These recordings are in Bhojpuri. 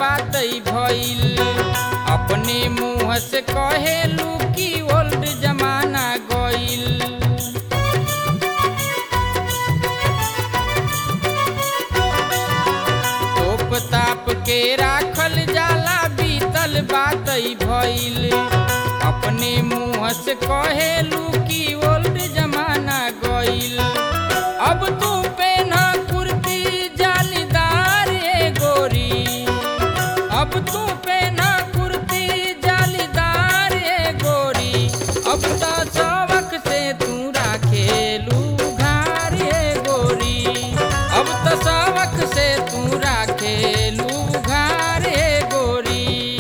बातई भइल। अपने मुँह से कहेलू कि ओल्ड जमाना गइल। तोप ताप के राखल जाला बीतल बातई भइल। अपने मुँह से कहेलू कि ओल्ड जमाना गइल। अब तू पेना कुर्ती जालीदार गोरी। अब तू पेना कुर्ती जालीदार गोरी। अब तो शौक से तू राखेलू घार गोरी। अब तो शौक से तू राखेलू घार गोरी।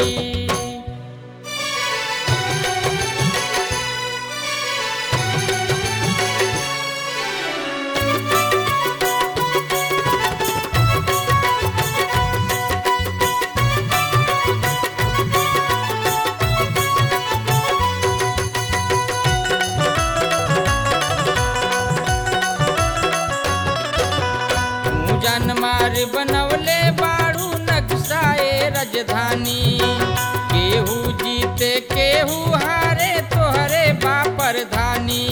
जनमार बनवले बाड़ू नक्शाए राजधानी। केहू जीते केहू हारे तोहरे बापर धानी।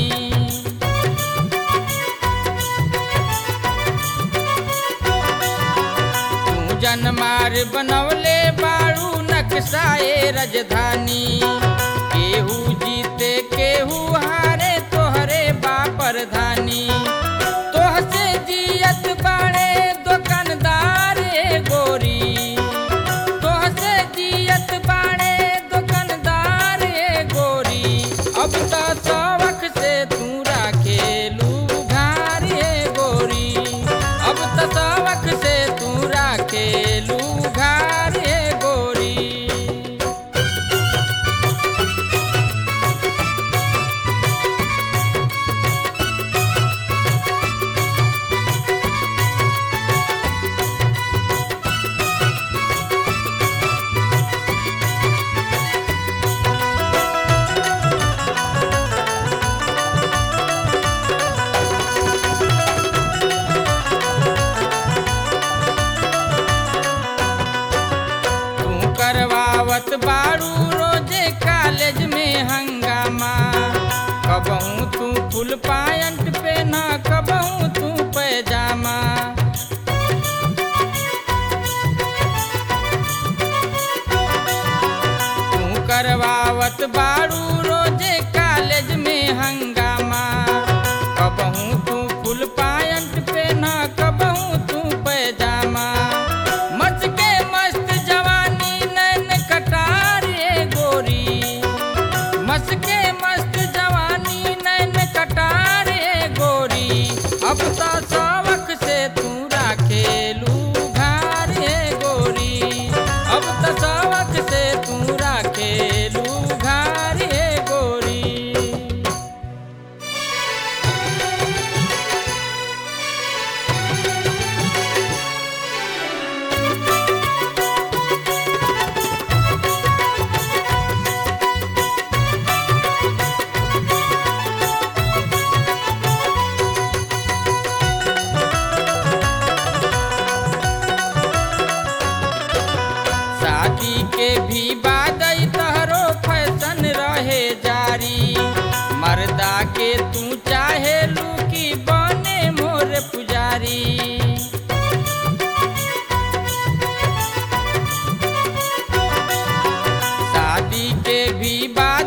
तू जनमार बनवले बाड़ू नक्शाए राजधानी। केहू जीते केहू हारे तोहरे बापर धानी। तोहसे जियत बाड़े दुकानदार गोरी। तोहसे जियत बाड़े दुकानदार गोरी। अब तो शौक से तू राखेलू घार गोरी। अब तो शौक से तू राखेलू घार गोरी। करवावत बाड़ू रोजे कॉलेज में हंगामा। कबहू तू फुल पैंट पहना कबहू तू पैजामा। तू करवावत बाड़ू रोजे कॉलेज में हंगामा। कबहू तू फुल पैंट पहना कबहू तू पैजामा। मच के मस्त जवानी नैन कटार गोरी। मस के मस्त जवानी नैन कटार गोरी। अब तो शौक से तू राखेलू घार गोरी। अब तो शौक से तू राखेलू घार गोरी। शादी के भी बाद तहरो फैशन रहे जारी। मर्दा के तू चाहेलू कि बने मोर पुजारी। शादी के भी बाद